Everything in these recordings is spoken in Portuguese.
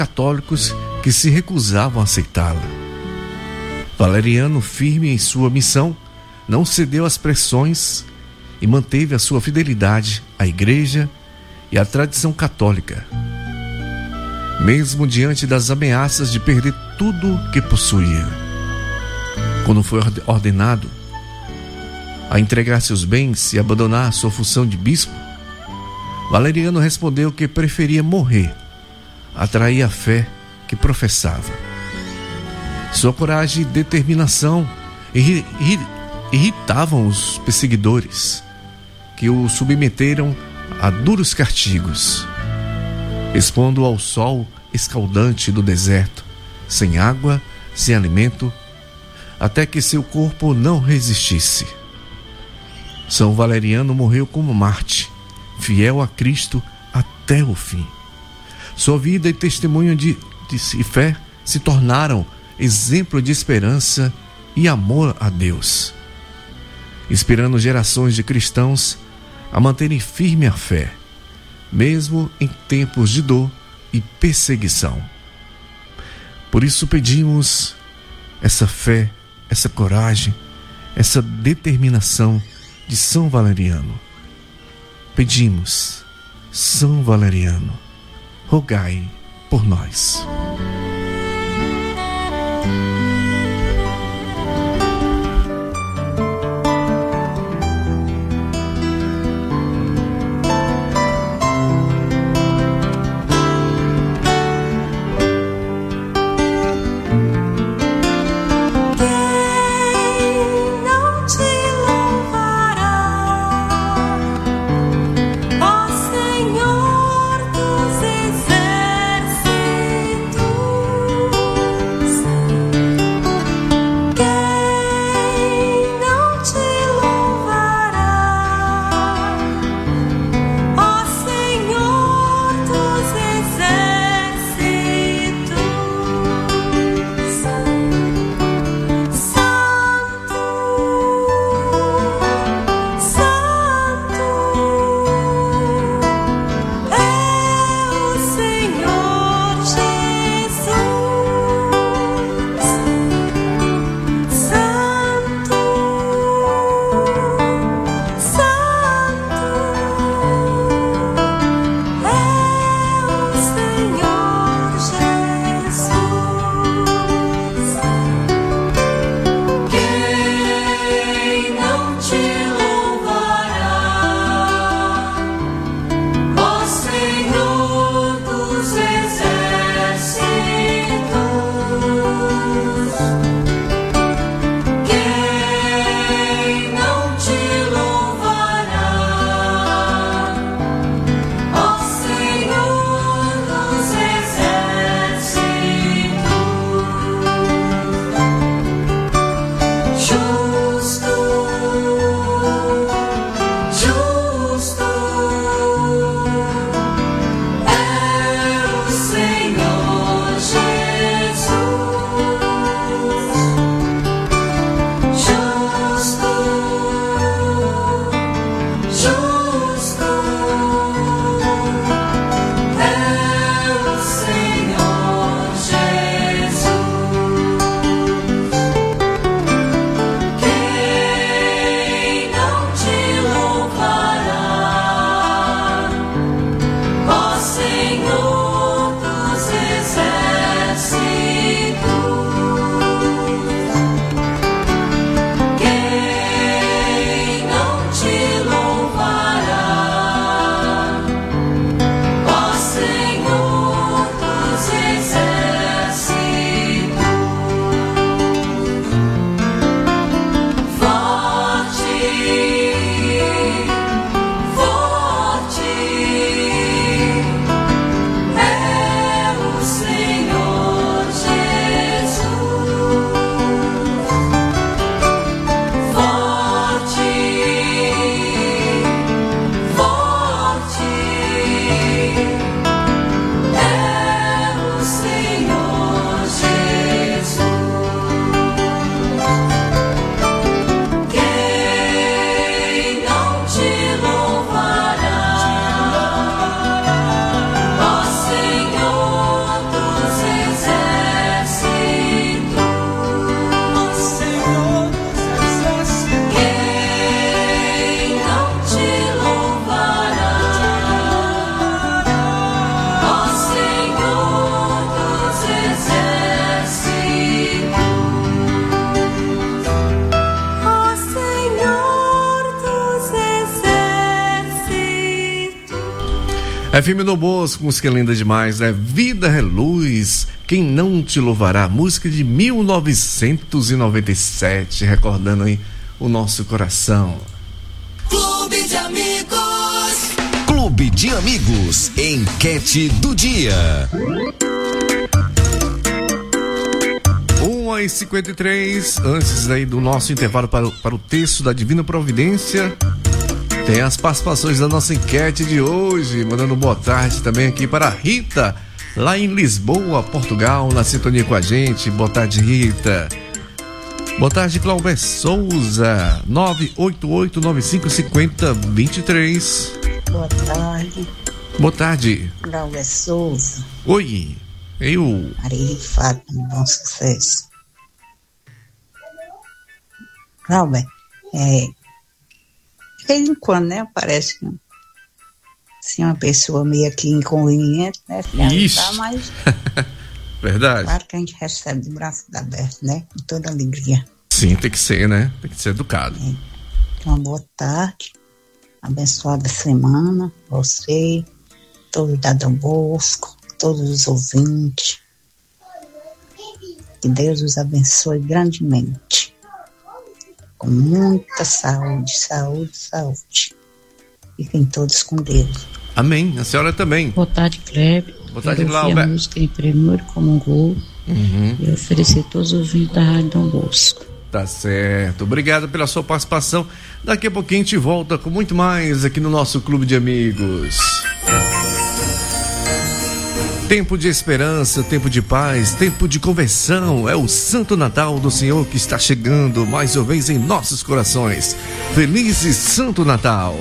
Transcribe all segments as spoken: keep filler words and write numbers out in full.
católicos que se recusavam a aceitá-la. Valeriano, firme em sua missão, não cedeu às pressões e manteve a sua fidelidade à Igreja e à tradição católica, mesmo diante das ameaças de perder tudo que possuía. Quando foi ordenado a entregar seus bens e abandonar sua função de bispo, Valeriano respondeu que preferia morrer a trair a fé que professava. Sua coragem e determinação irri- irri- irritavam os perseguidores, que o submeteram a duros castigos, expondo ao sol escaldante do deserto, sem água, sem alimento, até que seu corpo não resistisse. São Valeriano morreu como Marte, fiel a Cristo até o fim. Sua vida e testemunho de, de fé se tornaram exemplo de esperança e amor a Deus, inspirando gerações de cristãos a manterem firme a fé, mesmo em tempos de dor e perseguição. Por isso pedimos essa fé, essa coragem, essa determinação de São Valeriano. Pedimos, São Valeriano, rogai por nós. Senhor dos exércitos. F M Dom Bosco, música linda demais, né? Vida é luz, quem não te louvará? Música de mil novecentos e noventa e sete, recordando aí o nosso coração. Clube de Amigos. Clube de Amigos, enquete do dia. uma e cinquenta e três, antes aí do nosso intervalo para o, para o texto da Divina Providência, tem as participações da nossa enquete de hoje, mandando boa tarde também aqui para a Rita, lá em Lisboa, Portugal, na sintonia com a gente. Boa tarde, Rita. Boa tarde, Cláudio Souza, nove oito oito nove cinco cinco zero dois três. Boa tarde. Boa tarde. Cláudio Souza. Oi, eu. Maria de Fátima, bom sucesso. Cláudio, é, de vez em quando, né, parece que assim, uma pessoa meio aqui inconveniente, né, Ixi. Tá, mas Verdade. claro que a gente recebe de braços abertos, né, com toda alegria. Sim, tem que ser, né? Tem que ser educado. É. Então, boa tarde, abençoada semana, você, todo da Dom Bosco, todos os ouvintes. Que Deus os abençoe grandemente. Com muita saúde, saúde, saúde. Fiquem todos com Deus. Amém. A senhora também. Boa tarde, Kleber. Boa tarde, Cláudia. Laura. A música em primeiro comungou Uhum. e oferecer todos os ouvintes da Rádio Dom Bosco. Tá certo. Obrigado pela sua participação. Daqui a pouquinho a gente volta com muito mais aqui no nosso Clube de Amigos. Tempo de esperança, tempo de paz, tempo de conversão. É o Santo Natal do Senhor que está chegando mais uma vez em nossos corações. Feliz e Santo Natal.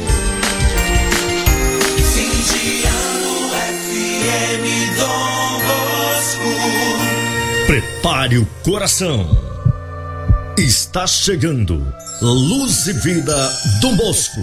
Fim de ano F M Dom Bosco. Prepare o coração. Está chegando Luz e Vida Dom Bosco.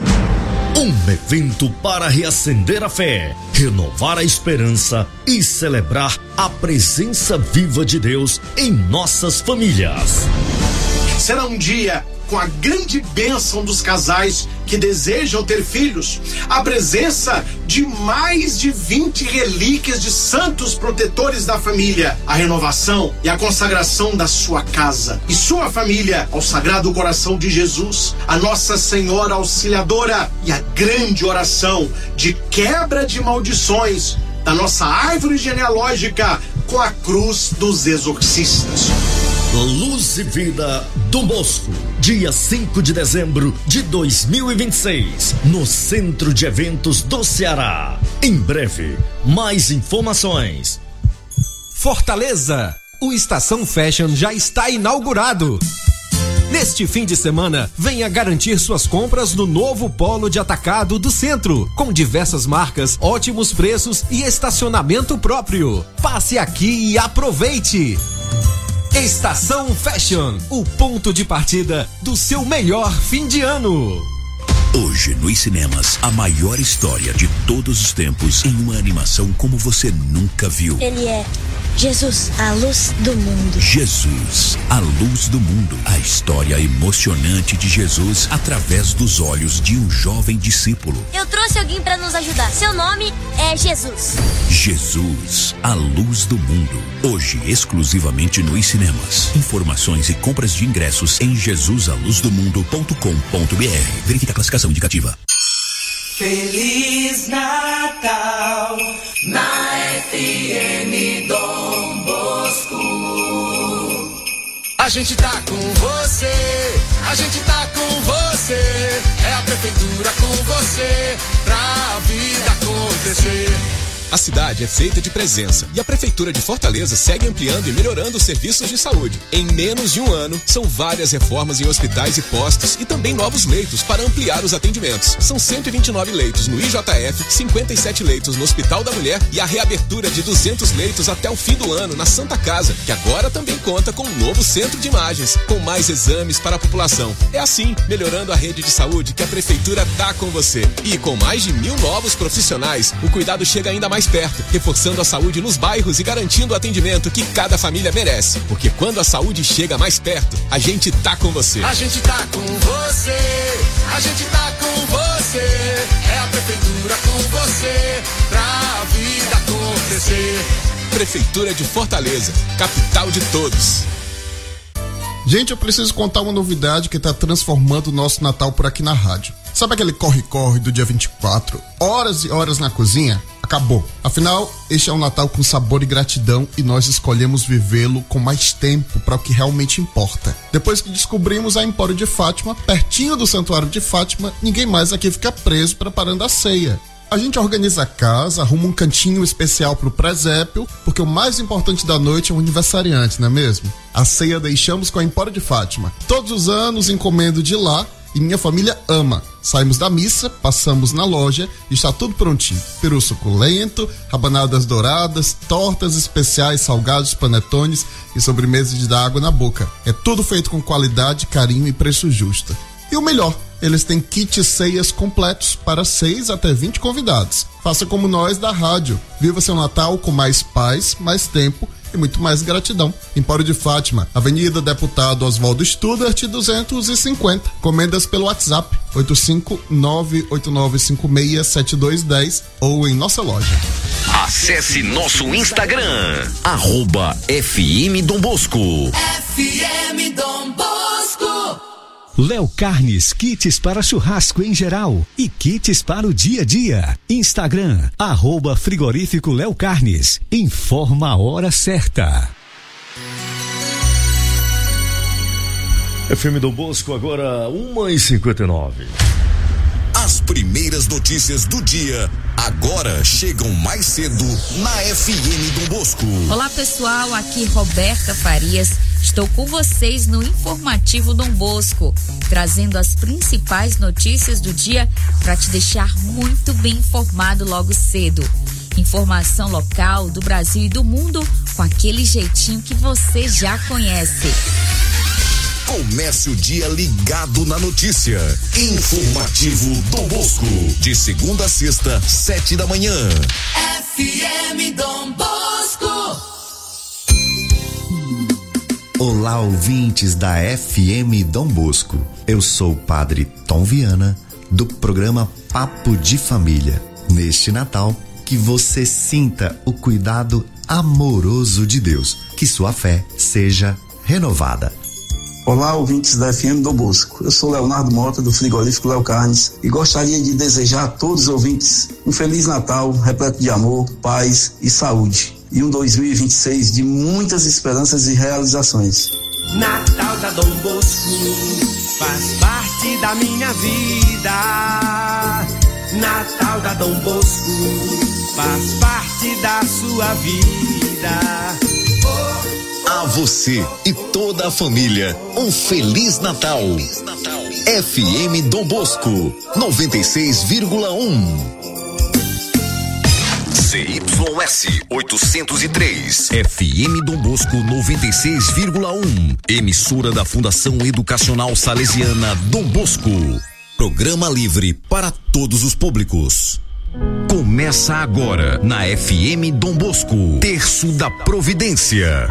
Um evento para reacender a fé, renovar a esperança e celebrar a presença viva de Deus em nossas famílias. Será um dia com a grande bênção dos casais que desejam ter filhos, a presença de mais de vinte relíquias de santos protetores da família, a renovação e a consagração da sua casa e sua família ao Sagrado Coração de Jesus, a Nossa Senhora Auxiliadora, e a grande oração de quebra de maldições da nossa árvore genealógica com a cruz dos exorcistas. Luz e Vida Dom Bosco, dia cinco de dezembro de dois mil e vinte e seis, no Centro de Eventos do Ceará. Em breve, mais informações. Fortaleza, o Estação Fashion já está inaugurado. Neste fim de semana, venha garantir suas compras no novo polo de atacado do centro, com diversas marcas, ótimos preços e estacionamento próprio. Passe aqui e aproveite! Estação Fashion, o ponto de partida do seu melhor fim de ano. Hoje, nos cinemas, a maior história de todos os tempos em uma animação como você nunca viu. Ele é Jesus, a luz do mundo. Jesus, a luz do mundo. A história emocionante de Jesus através dos olhos de um jovem discípulo. Eu trouxe alguém para nos ajudar. Seu nome é Jesus. Jesus, a luz do mundo. Hoje, exclusivamente nos cinemas. Informações e compras de ingressos em jesus a luz do mundo ponto com ponto b r. Verifique a classificação indicativa. Feliz Natal na F M Dom Bosco. A gente tá com você, a gente tá com você. É a prefeitura com você, pra vida acontecer. A cidade é feita de presença e a Prefeitura de Fortaleza segue ampliando e melhorando os serviços de saúde. Em menos de um ano, são várias reformas em hospitais e postos e também novos leitos para ampliar os atendimentos. São cento e vinte e nove leitos no I J F, cinquenta e sete leitos no Hospital da Mulher e a reabertura de duzentos leitos até o fim do ano na Santa Casa, que agora também conta com um novo centro de imagens, com mais exames para a população. É assim, melhorando a rede de saúde, que a Prefeitura tá com você. E com mais de mil novos profissionais, o cuidado chega ainda mais perto, reforçando a saúde nos bairros e garantindo o atendimento que cada família merece. Porque quando a saúde chega mais perto, a gente tá com você. A gente tá com você, a gente tá com você. É a Prefeitura com você, pra vida acontecer. Prefeitura de Fortaleza, capital de todos. Gente, eu preciso contar uma novidade que está transformando o nosso Natal por aqui na rádio. Sabe aquele corre-corre do dia vinte e quatro? Horas e horas na cozinha? Acabou. Afinal, este é um Natal com sabor e gratidão e nós escolhemos vivê-lo com mais tempo para o que realmente importa. Depois que descobrimos a Empório de Fátima, pertinho do Santuário de Fátima, ninguém mais aqui fica preso preparando a ceia. A gente organiza a casa, arruma um cantinho especial pro presépio, porque o mais importante da noite é o aniversariante, não é mesmo? A ceia deixamos com a Empório de Fátima. Todos os anos encomendo de lá e minha família ama. Saímos da missa, passamos na loja e está tudo prontinho. Peru suculento, rabanadas douradas, tortas especiais, salgados, panetones e sobremesa de dar água na boca. É tudo feito com qualidade, carinho e preço justo. E o melhor, eles têm kits ceias completos para seis até vinte convidados. Faça como nós da rádio. Viva seu Natal com mais paz, mais tempo e muito mais gratidão. Empório de Fátima, Avenida Deputado Oswaldo Studart, duzentos e cinquenta. Comendas pelo WhatsApp oito cinco nove oito nove cinco seis sete dois um zero ou em nossa loja. Acesse nosso Instagram, arroba F M Dom Bosco. F M Dom Bosco. Léo Carnes, kits para churrasco em geral e kits para o dia a dia. Instagram, arroba frigorífico Léo Carnes. Informa a hora certa. F M Dom Bosco, agora uma e cinquenta e nove. As primeiras notícias do dia agora chegam mais cedo na F M Dom Bosco. Olá pessoal, aqui Roberta Farias. Estou com vocês no Informativo Dom Bosco, trazendo as principais notícias do dia para te deixar muito bem informado logo cedo. Informação local do Brasil e do mundo com aquele jeitinho que você já conhece. Comece o dia ligado na notícia. Informativo Dom Bosco, de segunda a sexta, sete da manhã. F M Dom Bosco. Olá, ouvintes da F M Dom Bosco. Eu sou o Padre Tom Viana, do programa Papo de Família. Neste Natal, que você sinta o cuidado amoroso de Deus, que sua fé seja renovada. Olá, ouvintes da F M Dom Bosco. Eu sou Leonardo Mota, do frigorífico Léo Carnes, e gostaria de desejar a todos os ouvintes um Feliz Natal, repleto de amor, paz e saúde. E um dois mil e vinte e seis de muitas esperanças e realizações. Natal da Dom Bosco faz parte da minha vida. Natal da Dom Bosco faz parte da sua vida. A você e toda a família, um Feliz Natal. F M Dom Bosco, noventa e seis vírgula um. C Y S oitocentos e três, F M Dom Bosco noventa e seis vírgula um, emissora da Fundação Educacional Salesiana Dom Bosco. Programa livre para todos os públicos. Começa agora na F M Dom Bosco, Terço da Providência.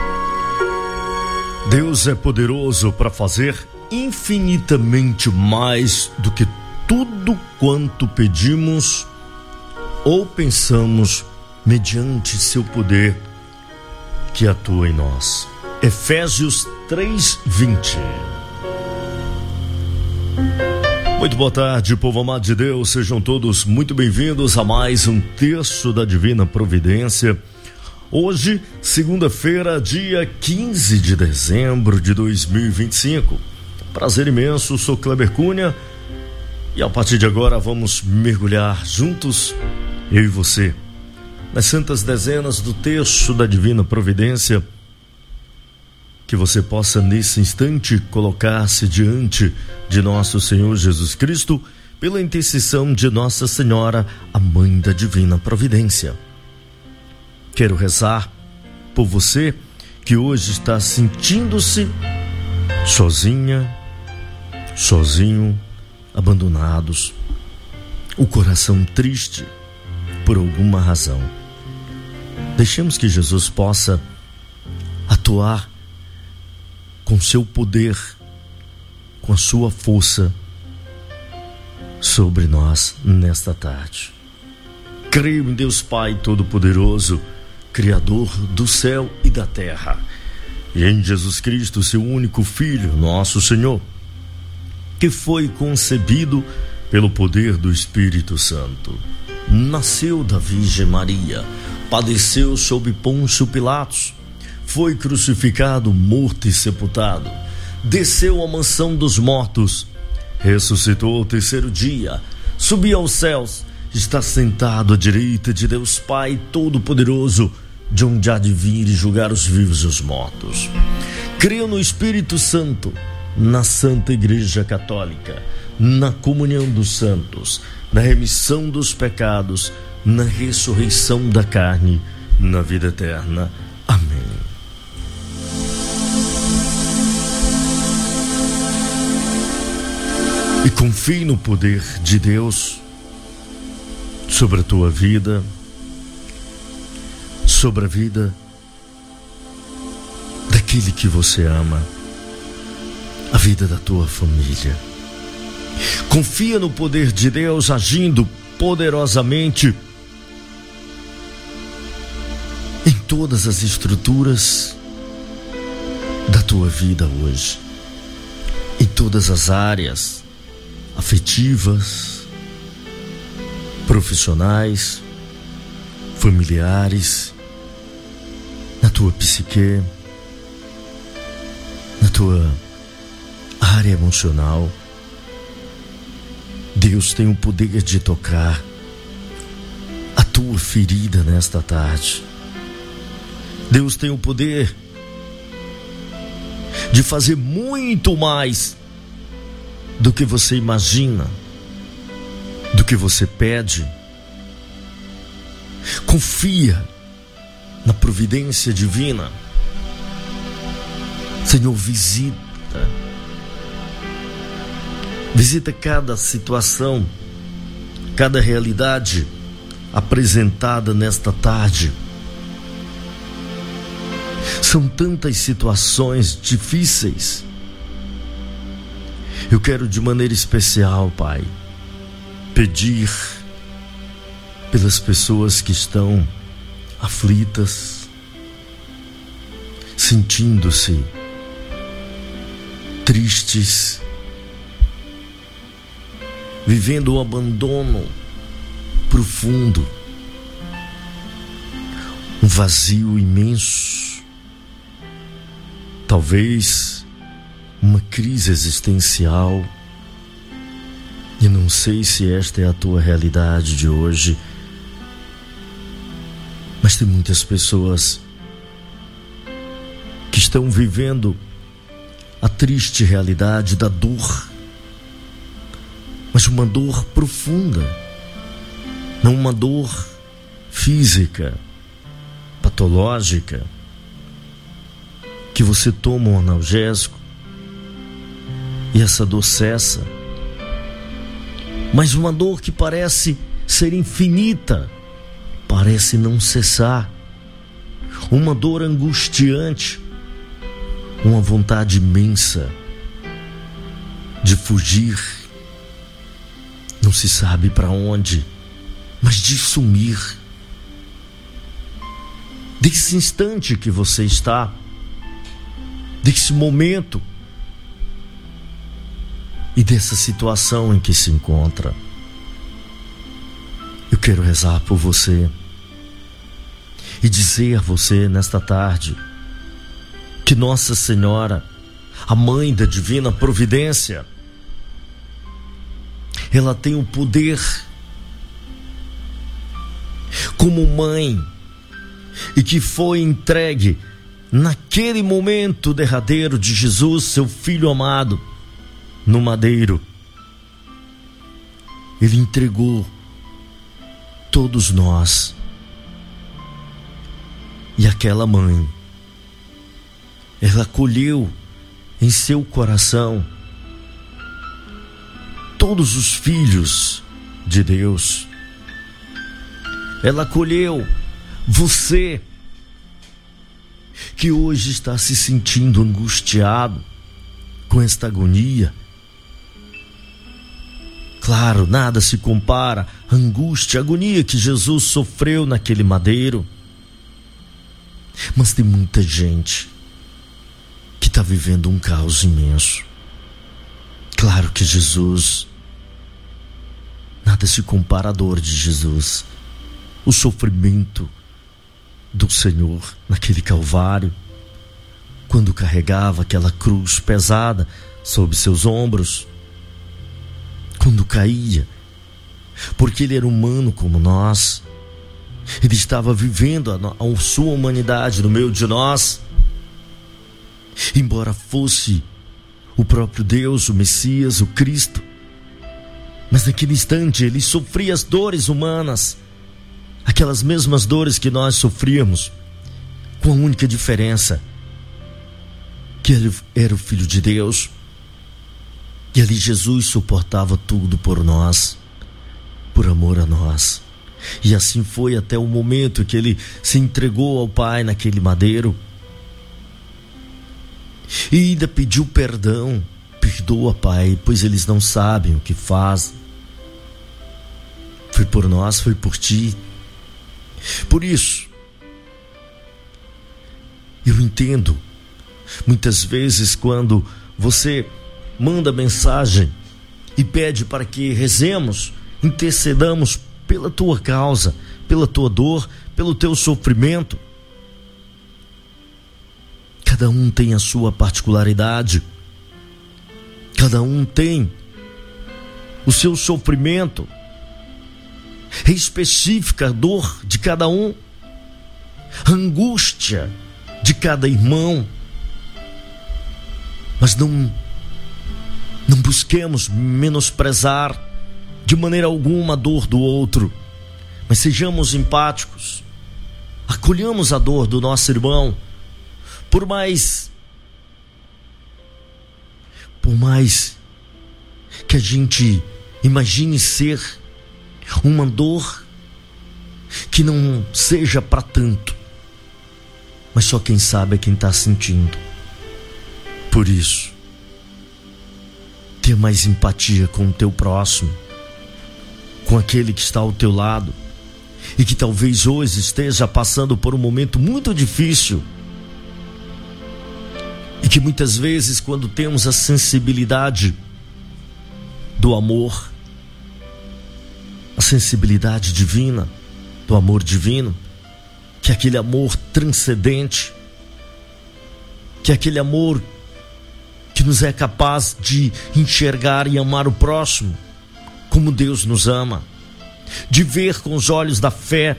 Deus é poderoso para fazer infinitamente mais do que tudo quanto pedimos ou pensamos, mediante seu poder que atua em nós. Efésios três, vinte. Muito boa tarde, povo amado de Deus, sejam todos muito bem-vindos a mais um Terço da Divina Providência. Hoje, segunda-feira, dia quinze de dezembro de dois mil e vinte e cinco. Prazer imenso, sou Kleber Cunha e a partir de agora vamos mergulhar juntos, eu e você, nas santas dezenas do Terço da Divina Providência, que você possa nesse instante colocar-se diante de nosso Senhor Jesus Cristo pela intercessão de Nossa Senhora, a Mãe da Divina Providência. Quero rezar por você que hoje está sentindo-se sozinha, sozinho, abandonados, o coração triste por alguma razão. Deixemos que Jesus possa atuar com seu poder, com a sua força, sobre nós nesta tarde. Creio em Deus Pai Todo-Poderoso, Criador do céu e da terra, e em Jesus Cristo, seu único Filho, nosso Senhor, que foi concebido pelo poder do Espírito Santo. Nasceu da Virgem Maria, padeceu sob Pôncio Pilatos, foi crucificado, morto e sepultado, desceu à mansão dos mortos, ressuscitou ao terceiro dia, subiu aos céus, está sentado à direita de Deus Pai Todo-Poderoso, de onde há de vir e julgar os vivos e os mortos. Creio no Espírito Santo, na Santa Igreja Católica, na comunhão dos santos, na remissão dos pecados, na ressurreição da carne, na vida eterna. Amém. E confie no poder de Deus sobre a tua vida, sobre a vida daquele que você ama, a vida da tua família. Confia no poder de Deus agindo poderosamente em todas as estruturas da tua vida hoje, em todas as áreas afetivas, profissionais, familiares, na tua psique, na tua área emocional. Deus tem o poder de tocar a tua ferida nesta tarde. Deus tem o poder de fazer muito mais do que você imagina, do que você pede. Confia na providência divina. Senhor, visita. Visita cada situação, cada realidade apresentada nesta tarde. São tantas situações difíceis. Eu quero de maneira especial, Pai, pedir pelas pessoas que estão aflitas, sentindo-se tristes, vivendo um abandono profundo, um vazio imenso, talvez uma crise existencial. E não sei se esta é a tua realidade de hoje, mas tem muitas pessoas que estão vivendo a triste realidade da dor, mas uma dor profunda, não uma dor física, patológica, que você toma um analgésico e essa dor cessa, mas uma dor que parece ser infinita, parece não cessar, uma dor angustiante, uma vontade imensa de fugir, não se sabe para onde, mas de sumir desse instante que você está, desse momento e dessa situação em que se encontra. Eu quero rezar por você e dizer a você nesta tarde que Nossa Senhora, a Mãe da Divina Providência, ela tem o poder como mãe, e que foi entregue naquele momento derradeiro de Jesus, seu Filho amado, no madeiro. Ele entregou todos nós, e aquela mãe, ela acolheu em seu coração todos os filhos de Deus. Ela acolheu você que hoje está se sentindo angustiado com esta agonia. Claro, nada se compara à angústia, à agonia que Jesus sofreu naquele madeiro. Mas tem muita gente que está vivendo um caos imenso. Claro que Jesus, nada se compara à dor de Jesus, o sofrimento do Senhor naquele Calvário, quando carregava aquela cruz pesada sobre seus ombros, quando caía, porque ele era humano como nós, ele estava vivendo a, a sua humanidade no meio de nós, embora fosse o próprio Deus, o Messias, o Cristo, mas naquele instante ele sofria as dores humanas, aquelas mesmas dores que nós sofríamos, com a única diferença que ele era o Filho de Deus. E ali Jesus suportava tudo por nós, por amor a nós. E assim foi até o momento que ele se entregou ao Pai naquele madeiro. E ainda pediu perdão. Perdoa, Pai, pois eles não sabem o que fazem. Foi por nós, foi por ti. Por isso, eu entendo, muitas vezes quando você manda mensagem e pede para que rezemos, intercedamos pela tua causa, pela tua dor, pelo teu sofrimento. Cada um tem a sua particularidade, cada um tem o seu sofrimento, é específica a dor de cada um, a angústia de cada irmão. Mas não não busquemos menosprezar de maneira alguma a dor do outro, mas sejamos empáticos, acolhamos a dor do nosso irmão, por mais por mais que a gente imagine ser uma dor que não seja para tanto, mas só quem sabe é quem está sentindo. Por isso, ter mais empatia com o teu próximo, com aquele que está ao teu lado e que talvez hoje esteja passando por um momento muito difícil, e que muitas vezes, quando temos a sensibilidade do amor, a sensibilidade divina, do amor divino, que é aquele amor transcendente, que é aquele amor que nos é capaz de enxergar e amar o próximo como Deus nos ama, de ver com os olhos da fé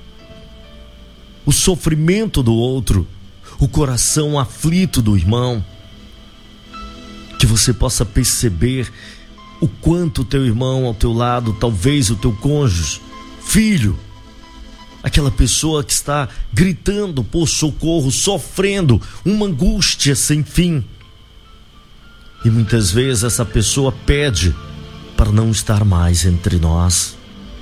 o sofrimento do outro, o coração aflito do irmão, que você possa perceber o quanto o teu irmão ao teu lado, talvez o teu cônjuge, filho, aquela pessoa que está gritando por socorro, sofrendo uma angústia sem fim. E muitas vezes essa pessoa pede para não estar mais entre nós.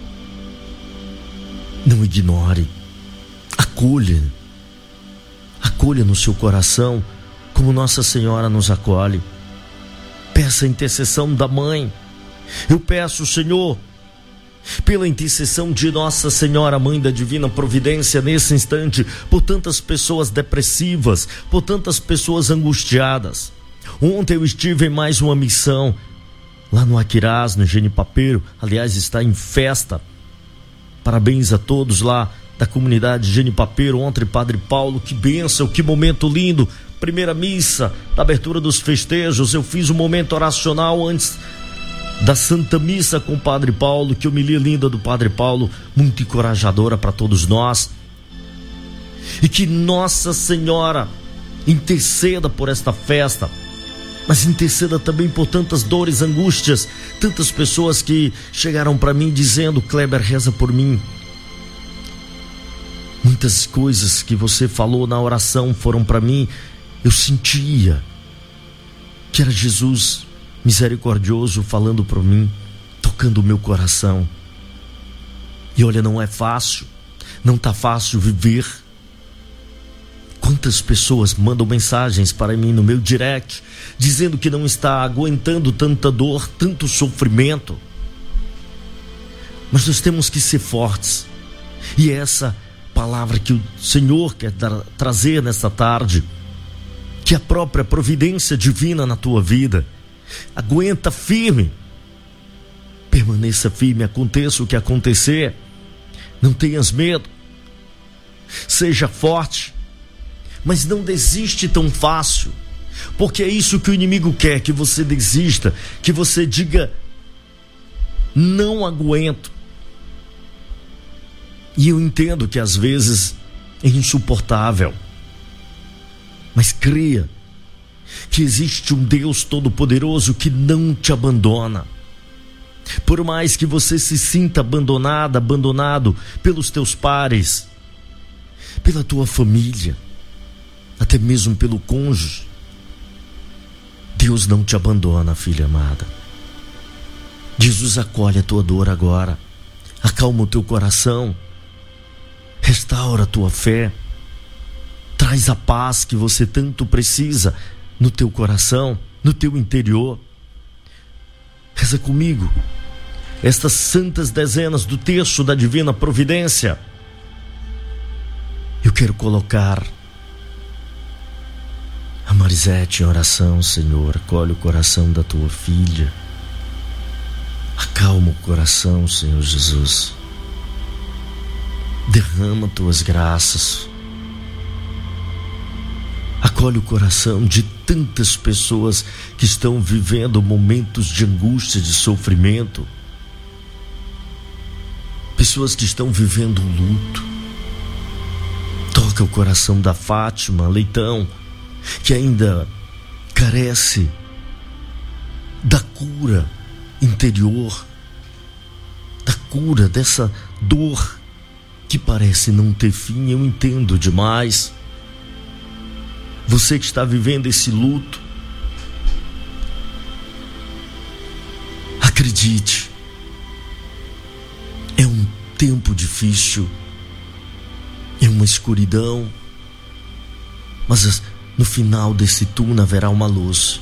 Não ignore, acolha, acolha no seu coração como Nossa Senhora nos acolhe. Peça a intercessão da mãe. Eu peço, Senhor, pela intercessão de Nossa Senhora, Mãe da Divina Providência, nesse instante, por tantas pessoas depressivas, por tantas pessoas angustiadas. Ontem eu estive em mais uma missão lá no Aquirás, no Genipapeiro. Aliás, está em festa. Parabéns a todos lá da comunidade Genipapeiro. Ontem, Padre Paulo, que bênção, que momento lindo. Primeira missa da abertura dos festejos. Eu fiz um momento oracional antes da Santa Missa com o Padre Paulo. Que homilia linda do Padre Paulo, muito encorajadora para todos nós. E que Nossa Senhora interceda por esta festa, mas interceda também por tantas dores, angústias, tantas pessoas que chegaram para mim dizendo: Kleber, reza por mim. Muitas coisas que você falou na oração foram para mim. Eu sentia que era Jesus misericordioso falando por mim, tocando o meu coração. E olha, não é fácil, não tá fácil viver. Quantas pessoas mandam mensagens para mim no meu direct, dizendo que não está aguentando tanta dor, tanto sofrimento. Mas nós temos que ser fortes. E é essa palavra que o Senhor quer dar, trazer nesta tarde, que a própria providência divina na tua vida. Aguenta firme, permaneça firme, aconteça o que acontecer, não tenhas medo, seja forte, mas não desiste tão fácil, porque é isso que o inimigo quer, que você desista, que você diga, não aguento. E eu entendo que às vezes é insuportável, mas creia que existe um Deus Todo-Poderoso que não te abandona. Por mais que você se sinta abandonada, abandonado pelos teus pares, pela tua família, até mesmo pelo cônjuge, Deus não te abandona, filha amada. Jesus acolhe a tua dor agora, acalma o teu coração, restaura a tua fé, traz a paz que você tanto precisa no teu coração, no teu interior. Reza comigo estas santas dezenas do terço da Divina Providência. Eu quero colocar a Marisete em oração. Senhor, acolhe o coração da tua filha, acalma o coração, Senhor Jesus, derrama tuas graças, acolhe o coração de tantas pessoas que estão vivendo momentos de angústia, de sofrimento, pessoas que estão vivendo um luto. Toca o coração da Fátima Leitão, que ainda carece da cura interior, da cura dessa dor que parece não ter fim. Eu entendo demais. Você que está vivendo esse luto, acredite, é um tempo difícil, é uma escuridão, mas no final desse túnel haverá uma luz,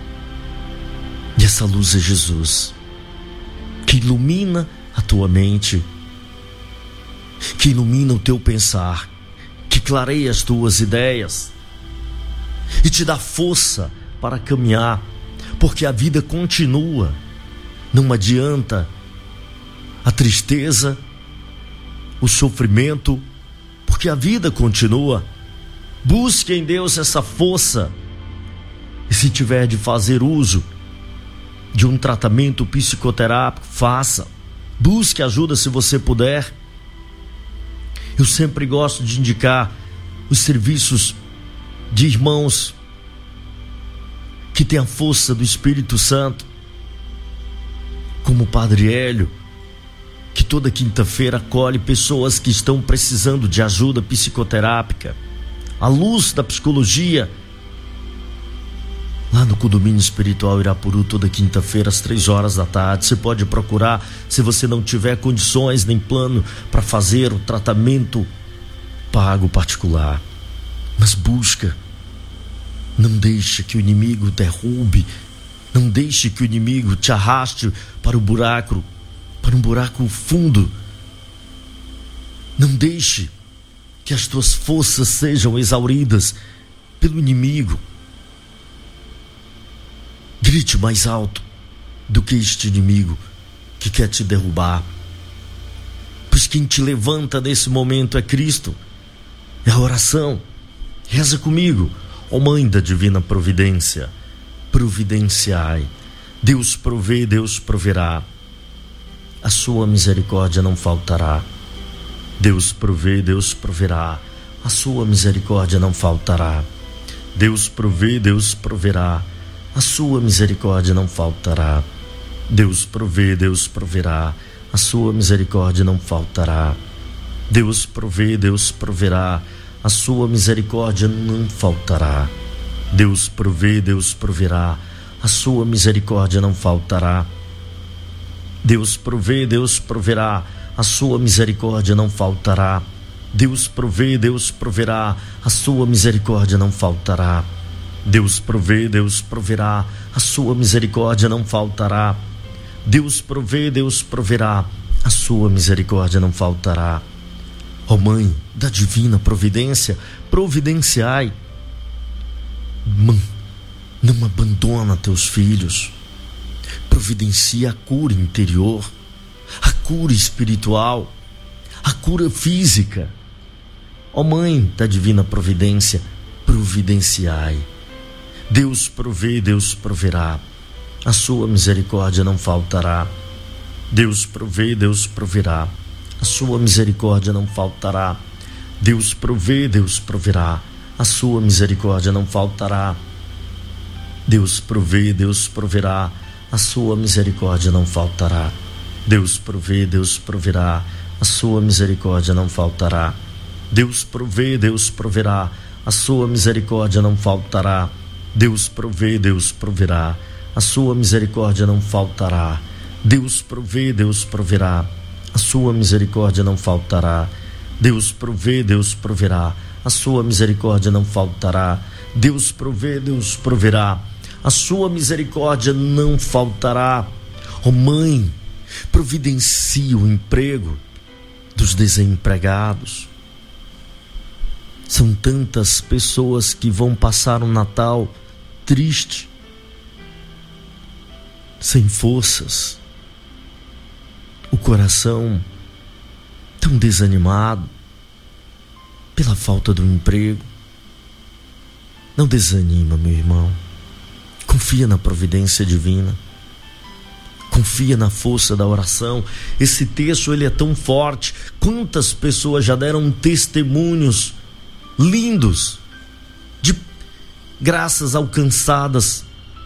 e essa luz é Jesus, que ilumina a tua mente, que ilumina o teu pensar, que clareia as tuas ideias e te dá força para caminhar, porque a vida continua. Não adianta a tristeza, o sofrimento, porque a vida continua. Busque em Deus essa força, e se tiver de fazer uso de um tratamento psicoterápico, faça. Busque ajuda se você puder. Eu sempre gosto de indicar os serviços de irmãos que têm a força do Espírito Santo, como o Padre Hélio, que toda quinta-feira acolhe pessoas que estão precisando de ajuda psicoterápica. A Luz da Psicologia, lá no Condomínio Espiritual Irapuru, toda quinta-feira às três horas da tarde. Você pode procurar, se você não tiver condições nem plano para fazer o tratamento pago particular. Mas busca, não deixe que o inimigo derrube, não deixe que o inimigo te arraste para o buraco, para um buraco fundo. Não deixe que as tuas forças sejam exauridas pelo inimigo. Grite mais alto do que este inimigo que quer te derrubar, pois quem te levanta nesse momento é Cristo, é a oração. Reza comigo. Ó Mãe da Divina Providência, providenciai. Deus provê, Deus proverá, a sua misericórdia não faltará. Deus provê, Deus proverá, a sua misericórdia não faltará. Deus provê, Deus proverá, a sua misericórdia não faltará. Deus provê, Deus proverá, a sua misericórdia não faltará. Deus provê, Deus proverá, a sua misericórdia não faltará. Deus provê, Deus proverá, a sua misericórdia não faltará. Deus provê, Deus proverá, a sua misericórdia não faltará. Deus provê, Deus proverá, a sua misericórdia não faltará. Deus provê, Deus proverá, a sua misericórdia não faltará. Deus provê, Deus proverá, a sua misericórdia não faltará. Ó Mãe da divina providência, providenciai. Mãe, não abandona teus filhos. Providencia a cura interior, a cura espiritual, a cura física. Ó Mãe da divina providência, providenciai. Deus provê, Deus proverá. A sua misericórdia não faltará. Deus provê, Deus proverá. A sua misericórdia não faltará. Deus provê, Deus proverá. A sua misericórdia não faltará. Deus provê, Deus proverá. A sua misericórdia não faltará. Deus provê, Deus proverá. A sua misericórdia não faltará. Deus provê, Deus proverá. A sua misericórdia não faltará. Deus provê, Deus proverá. A sua misericórdia não faltará. Deus provê, Deus proverá. A sua misericórdia não faltará. Deus provê, Deus proverá. A sua misericórdia não faltará. Deus provê, Deus proverá. A sua misericórdia não faltará. Ó Mãe, providencia o emprego dos desempregados. São tantas pessoas que vão passar um Natal triste, sem forças, o coração tão desanimado pela falta do emprego. Não desanima, meu irmão. Confia na providência divina. Confia na força da oração. Esse texto, ele é tão forte. Quantas pessoas já deram testemunhos lindos de graças alcançadas.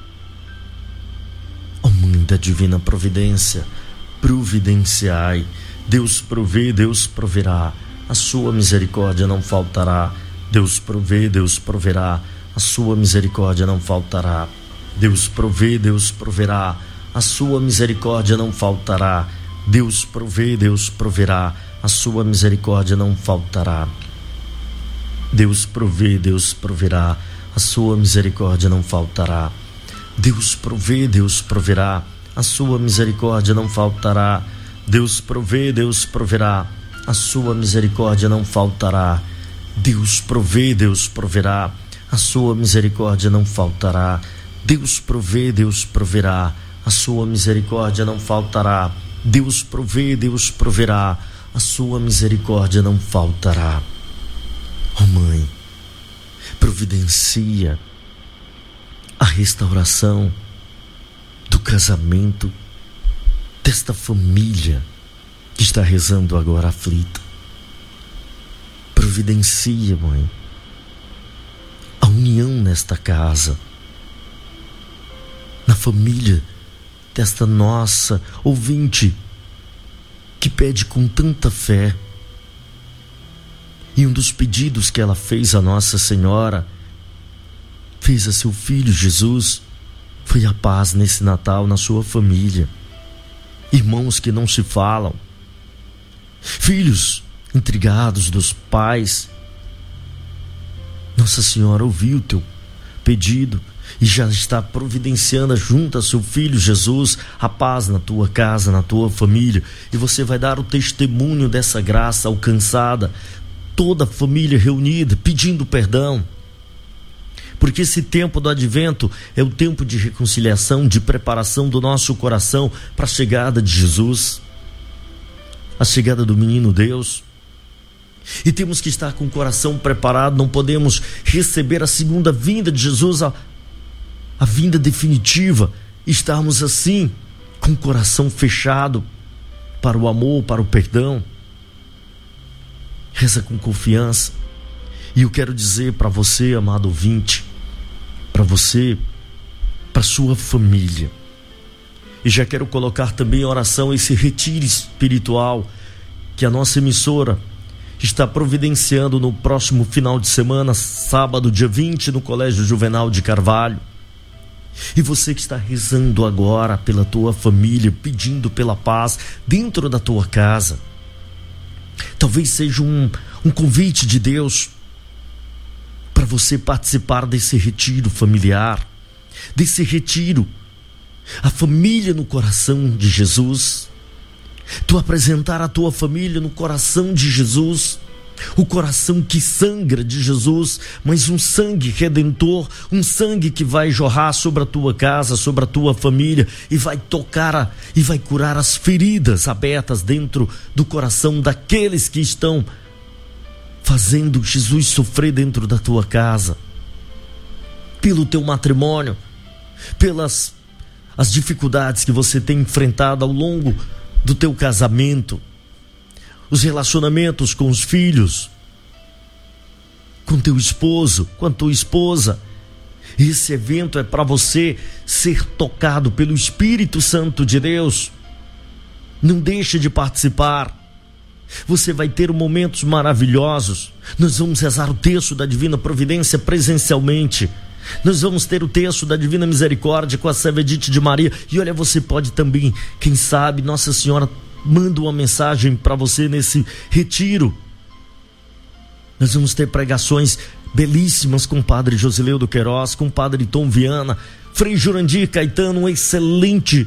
Ó Mãe da divina providência, providenciai. Deus provê, Deus proverá. A sua misericórdia não faltará. Deus provê, Deus proverá. A sua misericórdia não faltará. Deus provê, Deus proverá. A sua misericórdia não faltará. Deus provê, Deus proverá. A sua misericórdia não faltará. Deus provê, Deus proverá. A sua misericórdia não faltará. Deus provê, Deus proverá. A sua misericórdia não faltará. Deus provê, Deus proverá. A sua misericórdia não faltará. Deus provê, Deus proverá. A sua misericórdia não faltará. Deus provê, Deus proverá. A sua misericórdia não faltará. Deus provê, Deus proverá. A sua misericórdia não faltará. Ó Mãe, providencia a restauração do casamento desta família que está rezando agora aflita. Providencia, Mãe, a união nesta casa, na família desta nossa ouvinte que pede com tanta fé. E um dos pedidos que ela fez a Nossa Senhora, fez a seu filho Jesus, foi a paz nesse Natal na sua família. Irmãos que não se falam, filhos intrigados dos pais. Nossa Senhora ouviu o teu pedido e já está providenciando junto a seu filho Jesus a paz na tua casa, na tua família. E você vai dar o testemunho dessa graça alcançada, toda a família reunida pedindo perdão, porque esse tempo do advento é o tempo de reconciliação, de preparação do nosso coração para a chegada de Jesus, a chegada do menino Deus. E temos que estar com o coração preparado. Não podemos receber a segunda vinda de Jesus, a, a vinda definitiva, estarmos assim com o coração fechado para o amor, para o perdão. Reza com confiança. E eu quero dizer para você, amado ouvinte, para você, para sua família, e já quero colocar também em oração esse retiro espiritual que a nossa emissora está providenciando no próximo final de semana, sábado, dia vinte, no Colégio Juvenal de Carvalho. E você que está rezando agora pela tua família, pedindo pela paz dentro da tua casa, talvez seja um, um convite de Deus para você participar desse retiro familiar, desse retiro, a família no coração de Jesus, Tu apresentar a tua família no coração de Jesus, o coração que sangra de Jesus, mas um sangue redentor, um sangue que vai jorrar sobre a tua casa, sobre a tua família e vai tocar a, e vai curar as feridas abertas dentro do coração daqueles que estão fazendo Jesus sofrer dentro da tua casa, pelo teu matrimônio, pelas as dificuldades que você tem enfrentado ao longo do teu casamento, os relacionamentos com os filhos, com teu esposo, com a tua esposa. Esse evento é para você ser tocado pelo Espírito Santo de Deus. Não deixe de participar. Você vai ter momentos maravilhosos. Nós vamos rezar o texto da Divina Providência presencialmente. Nós vamos ter o texto da Divina Misericórdia com a Serva Edith de Maria. E olha, você pode também, quem sabe, Nossa Senhora manda uma mensagem para você nesse retiro. Nós vamos ter pregações belíssimas com o Padre Josileudo Queiroz, com o Padre Tom Viana, Frei Jurandir Caetano, um excelente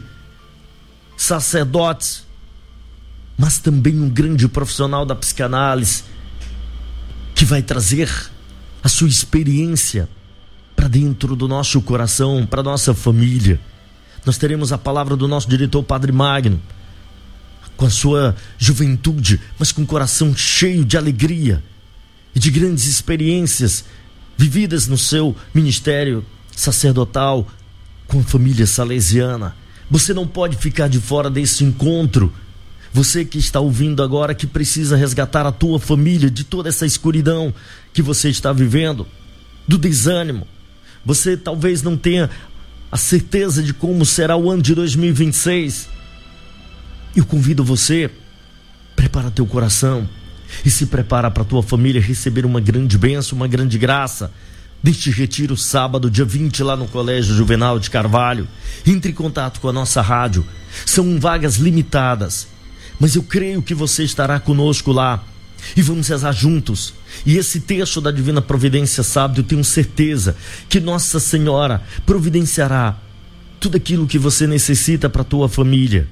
sacerdote, mas também um grande profissional da psicanálise, que vai trazer a sua experiência para dentro do nosso coração, para nossa família. Nós teremos a palavra do nosso diretor, Padre Magno, com a sua juventude, mas com o coração cheio de alegria e de grandes experiências vividas no seu ministério sacerdotal com a família salesiana. Você não pode ficar de fora desse encontro. Você que está ouvindo agora, que precisa resgatar a tua família de toda essa escuridão que você está vivendo, do desânimo. Você talvez não tenha a certeza de como será o ano de dois mil e vinte e seis. Eu convido você, prepara teu coração e se prepara para a tua família receber uma grande bênção, uma grande graça deste retiro sábado, dia vinte, lá no Colégio Juvenal de Carvalho. Entre em contato com a nossa rádio. São vagas limitadas, mas eu creio que você estará conosco lá e vamos rezar juntos. E esse texto da Divina Providência sábado, eu tenho certeza que Nossa Senhora providenciará tudo aquilo que você necessita para a tua família.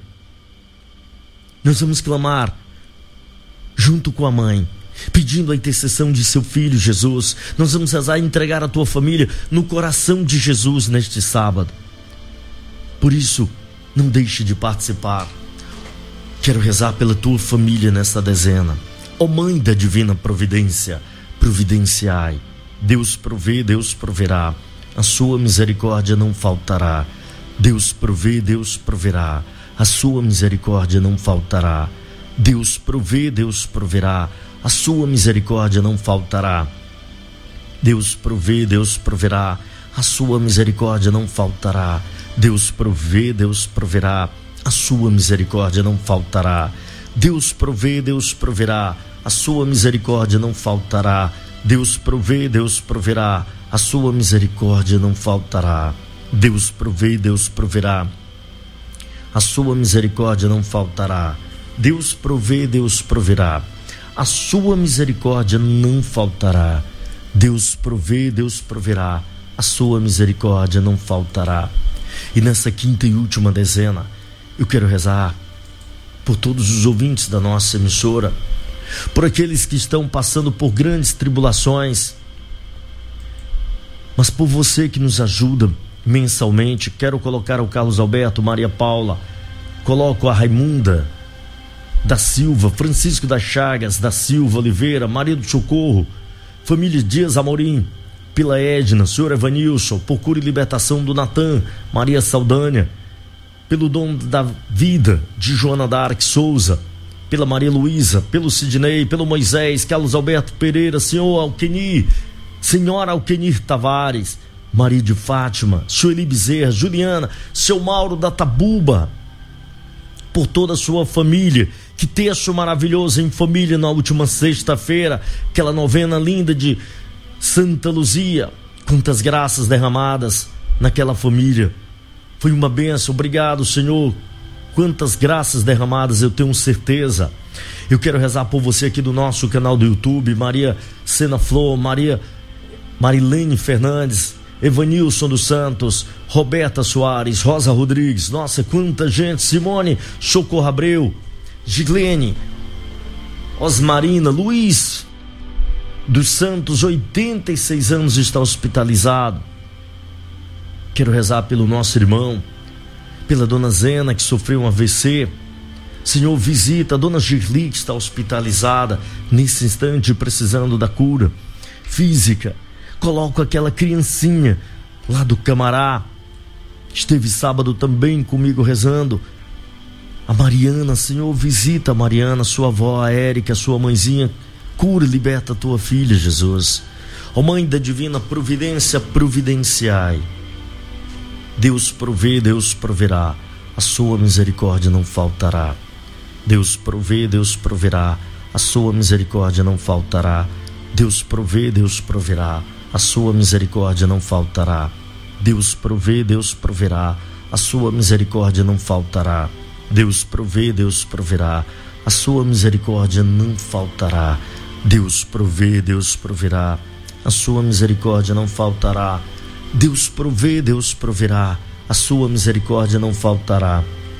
Nós vamos clamar junto com a mãe, pedindo a intercessão de seu filho Jesus. Nós vamos rezar e entregar a tua família no coração de Jesus neste sábado. Por isso, não deixe de participar. Quero rezar pela tua família nesta dezena. Ó Mãe da Divina Providência, providenciai. Deus provê, Deus proverá. A sua misericórdia não faltará. Deus provê, Deus proverá. A sua misericórdia não faltará. Deus provê, Deus proverá. A sua misericórdia não faltará. Deus provê, Deus proverá. A sua misericórdia não faltará. Deus provê, Deus proverá. A sua misericórdia não faltará. Deus provê, Deus proverá. A sua misericórdia não faltará. Deus provê, Deus proverá. A sua misericórdia não faltará. Deus provê, Deus proverá. A sua misericórdia não faltará. Deus provê, Deus proverá. A sua misericórdia não faltará. Deus provê, Deus proverá. A sua misericórdia não faltará. E nessa quinta e última dezena, eu quero rezar por todos os ouvintes da nossa emissora, por aqueles que estão passando por grandes tribulações, mas por você que nos ajuda mensalmente. Quero colocar o Carlos Alberto, Maria Paula, coloco a Raimunda da Silva, Francisco das Chagas da Silva Oliveira, Maria do Socorro, família Dias Amorim, pela Edna, senhor Evanilson, por cura e libertação do Natan, Maria Saldanha, pelo dom da vida de Joana Dark Souza, pela Maria Luísa, pelo Sidney, pelo Moisés, Carlos Alberto Pereira, senhor Alquenir, senhora Alquenir Tavares, Maria de Fátima, Sueli Bezerra, Juliana, seu Mauro da Tabuba, por toda a sua família. Que texto maravilhoso em família na última sexta-feira, aquela novena linda de Santa Luzia, quantas graças derramadas naquela família. Foi uma bênção, obrigado, Senhor. Quantas graças derramadas, eu tenho certeza. Eu quero rezar por você aqui do nosso canal do YouTube, Maria Sena Flor, Maria Marilene Fernandes, Evanilson dos Santos, Roberta Soares, Rosa Rodrigues, nossa, quanta gente, Simone Socorro Abreu, Giglene, Osmarina, Luiz dos Santos, oitenta e seis anos, está hospitalizado. Quero rezar pelo nosso irmão, pela dona Zena, que sofreu um A V C. Senhor, visita a dona Girli, que está hospitalizada nesse instante, precisando da cura física. Coloco aquela criancinha lá do Camará, esteve sábado também comigo rezando. A Mariana, Senhor, visita a Mariana, sua avó, a Érica, sua mãezinha. Cura e liberta a tua filha, Jesus. Ó Mãe da divina providência, providenciai. Deus provê, Deus proverá, a sua misericórdia não faltará. Deus provê, Deus proverá, a sua misericórdia não faltará. Deus provê, Deus proverá, a sua misericórdia não faltará. Deus provê, Deus proverá, a sua misericórdia não faltará. Deus provê, Deus proverá, a sua misericórdia não faltará. Deus provê, Deus proverá, a sua misericórdia não faltará. Deus provê, Deus proverá, a sua misericórdia não faltará.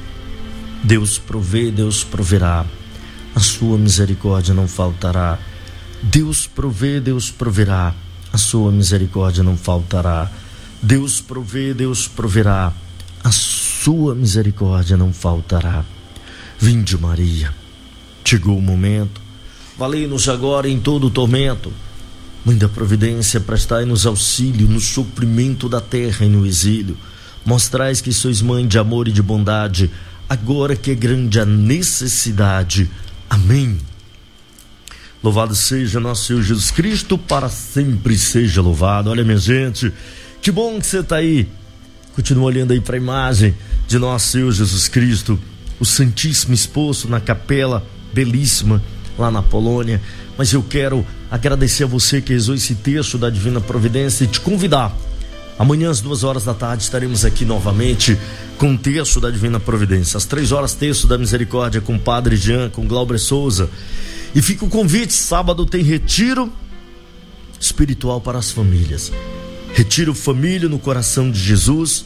Deus provê, Deus proverá, a sua misericórdia não faltará. Deus provê, Deus proverá, a sua misericórdia não faltará. Deus provê, Deus proverá, a sua misericórdia não faltará. Vinde, Maria, chegou o momento, valei-nos agora em todo o tormento. Mãe da providência, prestai-nos auxílio no sofrimento da terra e no exílio. Mostrais que sois mãe de amor e de bondade, agora que é grande a necessidade. Amém. Louvado seja nosso Senhor Jesus Cristo, para sempre seja louvado. Olha, minha gente, que bom que você está aí. Continua olhando aí para a imagem de nosso Senhor Jesus Cristo, o Santíssimo exposto na capela belíssima lá na Polônia. Mas eu quero agradecer a você que rezou esse texto da Divina Providência e te convidar. Amanhã às duas horas da tarde estaremos aqui novamente com o texto da Divina Providência. Às três horas, texto da Misericórdia com o Padre Jean, com Glauber Souza. E fica o convite, sábado tem retiro espiritual para as famílias. Retiro Família no Coração de Jesus.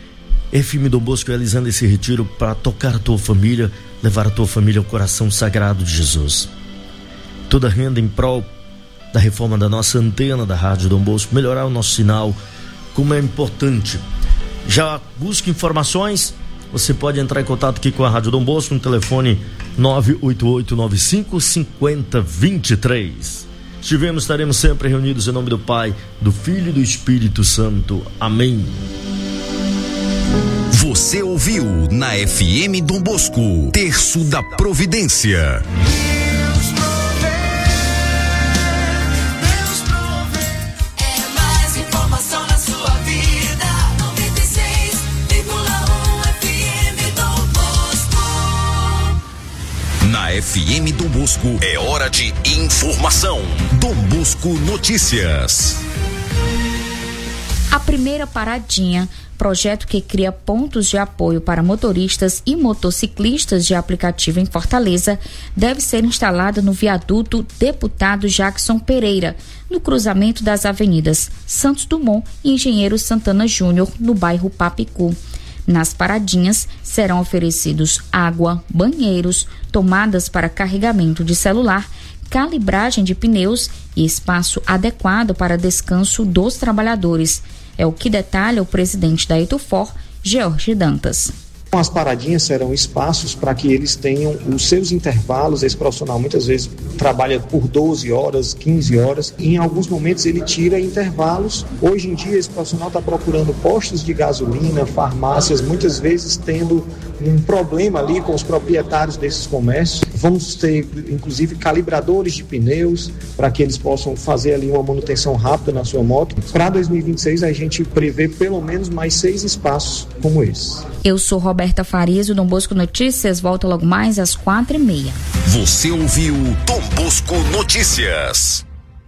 F M Dom Bosco realizando esse retiro para tocar a tua família, levar a tua família ao coração sagrado de Jesus. Toda renda em prol da reforma da nossa antena da Rádio Dom Bosco, melhorar o nosso sinal, como é importante. Já busca informações, você pode entrar em contato aqui com a Rádio Dom Bosco no telefone nove oito oito nove cinco cinco zero dois três. Estivemos, estaremos sempre reunidos em nome do Pai, do Filho e do Espírito Santo. Amém. Você ouviu na F M Dom Bosco, Terço da Providência. Na F M Dom Bosco é hora de informação. Dom Bosco Notícias. A primeira paradinha, projeto que cria pontos de apoio para motoristas e motociclistas de aplicativo em Fortaleza, deve ser instalada no viaduto Deputado Jackson Pereira, no cruzamento das avenidas Santos Dumont e Engenheiro Santana Júnior, no bairro Papicu. Nas paradinhas serão oferecidos água, banheiros, tomadas para carregamento de celular, calibragem de pneus e espaço adequado para descanso dos trabalhadores. É o que detalha o presidente da Etufor, George Dantas. As paradinhas serão espaços para que eles tenham os seus intervalos. Esse profissional muitas vezes trabalha por doze horas, quinze horas, e em alguns momentos ele tira intervalos. Hoje em dia esse profissional está procurando postos de gasolina, farmácias, muitas vezes tendo um problema ali com os proprietários desses comércios. Vamos ter inclusive calibradores de pneus para que eles possam fazer ali uma manutenção rápida na sua moto. Para dois mil e vinte e seis a gente prevê pelo menos mais seis espaços como esse. Eu sou Roberta Farias, o Dom Bosco Notícias volta logo mais às quatro e meia. Você ouviu Dom Bosco Notícias.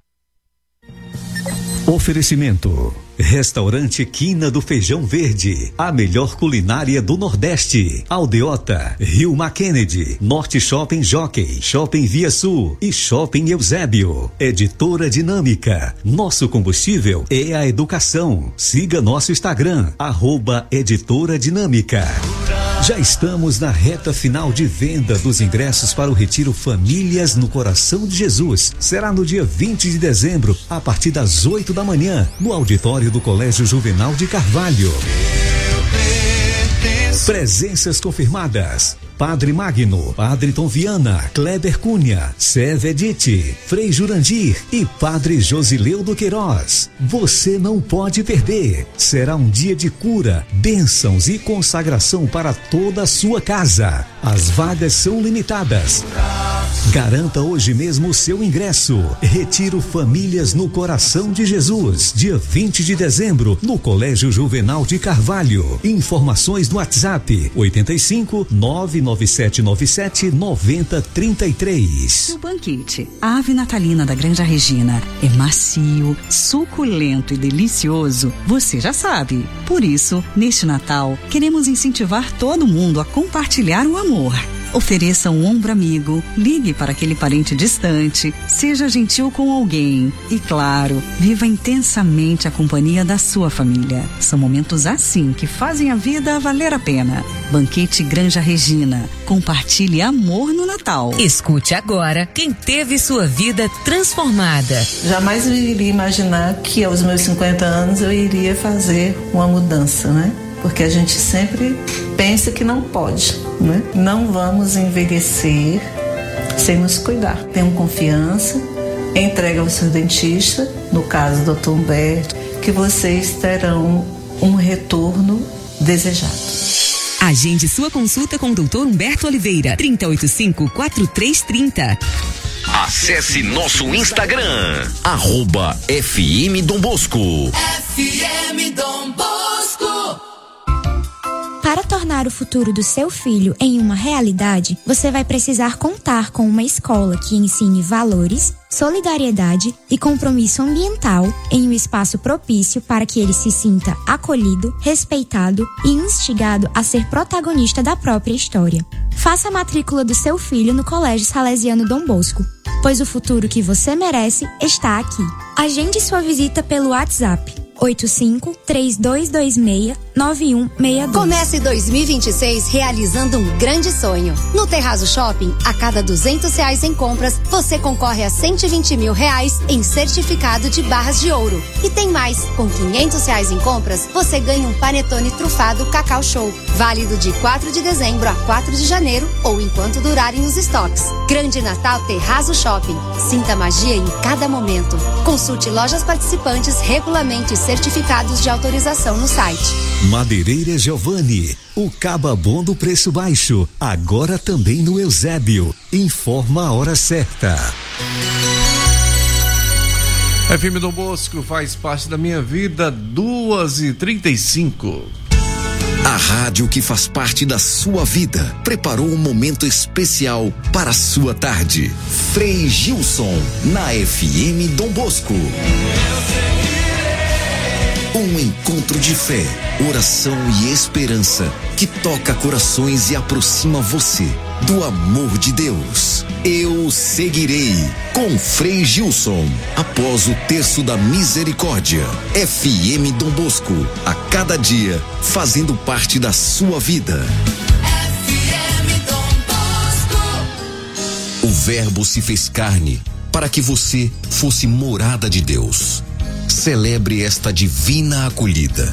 Oferecimento: Restaurante Quina do Feijão Verde, a melhor culinária do Nordeste. Aldeota, Rio Kennedy, Norte Shopping Jockey, Shopping Via Sul e Shopping Eusébio. Editora Dinâmica, nosso combustível é a educação. Siga nosso Instagram, arroba Editora Dinâmica. Já estamos na reta final de venda dos ingressos para o Retiro Famílias no Coração de Jesus. Será no dia vinte de dezembro, a partir das oito da manhã, no auditório do Colégio Juvenal de Carvalho. Presenças confirmadas: Padre Magno, Padre Tom Viana, Kleber Cunha, Seve Edith, Frei Jurandir e Padre Josileudo Queiroz. Você não pode perder. Será um dia de cura, bênçãos e consagração para toda a sua casa. As vagas são limitadas. Garanta hoje mesmo o seu ingresso. Retiro Famílias no Coração de Jesus, dia vinte de dezembro, no Colégio Juvenal de Carvalho. Informações no WhatsApp oito cinco, nove nove sete nove sete, nove zero três três. O banquete, a ave natalina da Granja Regina, é macio, suculento e delicioso, você já sabe. Por isso, neste Natal, queremos incentivar todo mundo a compartilhar o amor. Ofereça um ombro amigo, ligue para aquele parente distante, seja gentil com alguém e, claro, viva intensamente a companhia da sua família. São momentos assim que fazem a vida valer a pena. Banquete Granja Regina. Compartilhe amor no Natal. Escute agora quem teve sua vida transformada. Jamais eu iria imaginar que aos meus cinquenta anos eu iria fazer uma mudança, né? Porque a gente sempre pensa que não pode, né? Não vamos envelhecer sem nos cuidar. Tenham confiança, entregue ao seu dentista, no caso do doutor Humberto, que vocês terão um retorno desejado. Agende sua consulta com o doutor Humberto Oliveira, trinta e oito cinco, quarenta e três trinta. Acesse nosso Instagram, arroba F M Dom Bosco. F M Dom Bosco. Para tornar o futuro do seu filho em uma realidade, você vai precisar contar com uma escola que ensine valores, solidariedade e compromisso ambiental em um espaço propício para que ele se sinta acolhido, respeitado e instigado a ser protagonista da própria história. Faça a matrícula do seu filho no Colégio Salesiano Dom Bosco, pois o futuro que você merece está aqui. Agende sua visita pelo WhatsApp oito cinco, três dois dois seis, nove um seis dois. Comece dois mil e vinte e seis realizando um grande sonho. No Terrazo Shopping, a cada duzentos reais em compras, você concorre a cento e vinte mil reais em certificado de barras de ouro. E tem mais, com quinhentos reais em compras, você ganha um panetone trufado Cacau Show, válido de quatro de dezembro a quatro de janeiro ou enquanto durarem os estoques. Grande Natal Terrazo Shopping. Sinta magia em cada momento. Consulte lojas participantes, regulamento e certificados de autorização no site. Madeireira Giovanni, o caba bom do preço baixo, agora também no Eusébio. Informa a hora certa. F M Dom Bosco faz parte da minha vida, duas e trinta e cinco. A rádio que faz parte da sua vida preparou um momento especial para a sua tarde. Frei Gilson, na F M Dom Bosco. Um encontro de fé, oração e esperança que toca corações e aproxima você do amor de Deus. Eu seguirei com Frei Gilson após o terço da misericórdia. F M Dom Bosco, a cada dia fazendo parte da sua vida. F M Dom Bosco. O Verbo se fez carne para que você fosse morada de Deus. Celebre esta divina acolhida.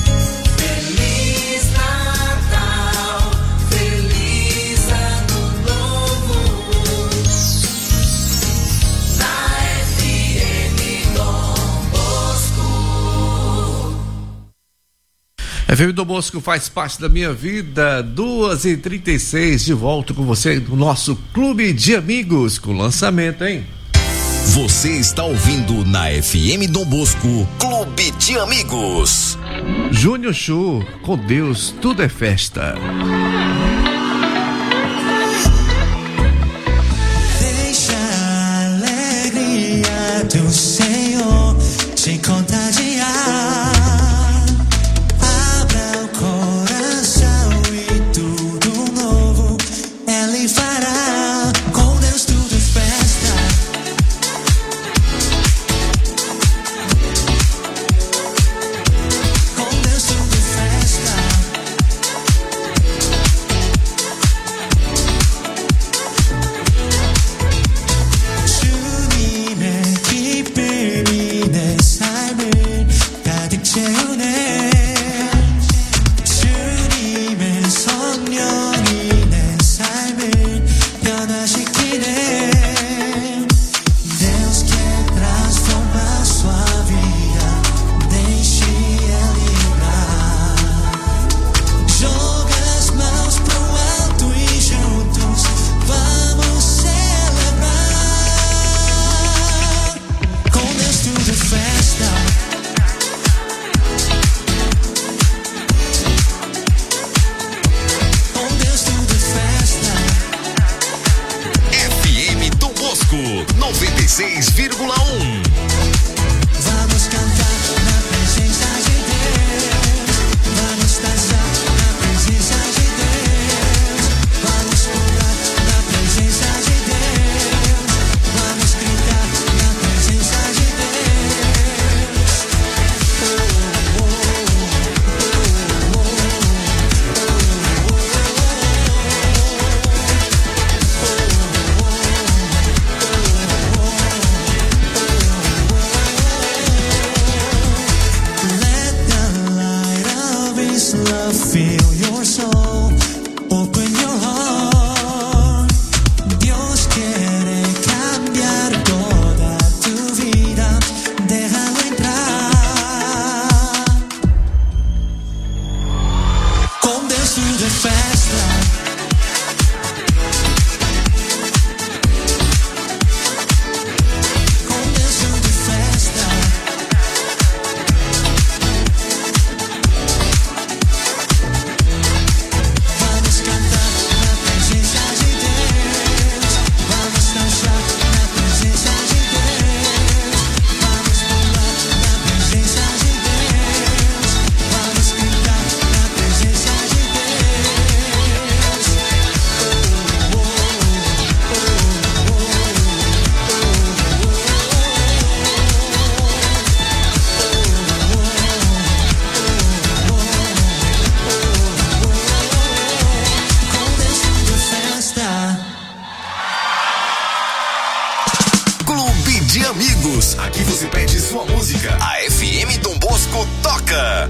Feliz Natal, feliz Ano Novo, na F M Dom Bosco. F M Dom Bosco faz parte da minha vida, duas e trinta e seis, de volta com você no nosso Clube de Amigos, com lançamento, hein? Você está ouvindo na F M Dom Bosco, Clube de Amigos. Júnior Chu, com Deus tudo é festa. Deixa a alegria do Senhor te contagiar. Abra o coração e tudo novo Ele fará. Com Deus tudo é festa. Com Deus tudo é festa. seis vírgula um. Vamos cantar na presença de Deus. Vamos dançar na presença de Deus. Vamos pular na presença de Deus. Vamos gritar na presença de Deus. Oh, oh, oh, oh, oh, Let the light of His love fill your soul. Open your heart. Dios quiere cambiar toda tu vida. Déjalo entrar. Com Deus tudo é festa. Com Deus tudo é festa. Vamos cantar na presença de Deus. Vamos dançar na presença de Deus. Vamos pular na presença de Deus. Vamos gritar na presença de Deus. Oh, oh, oh, Com Deus tudo é festa. Clube de Amigos. Aqui você pede sua música. A F M Dom Bosco toca.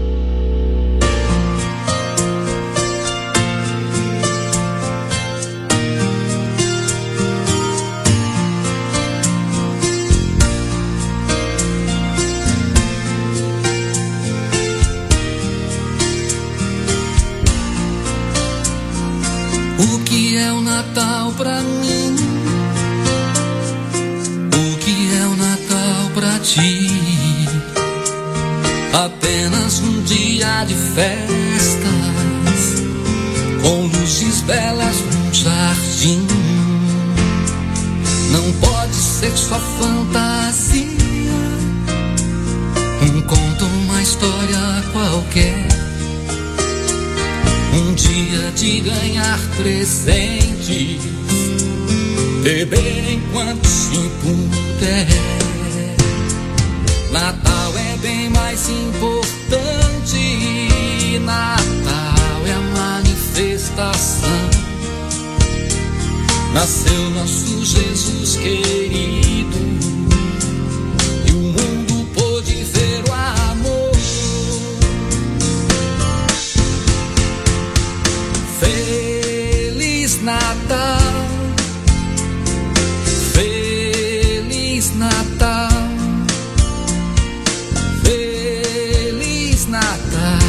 O que é o Natal pra mim? O que é o Natal pra ti? Apenas um dia de festas, com luzes belas num jardim. Não pode ser só fantasia, um conto, uma história qualquer. Um dia de ganhar presentes, beber enquanto se puder. Natal é bem mais importante. Natal é a manifestação. Nasceu nosso Jesus querido, e o mundo pôde ver o amor. Feliz Natal, Feliz Natal, Feliz Natal,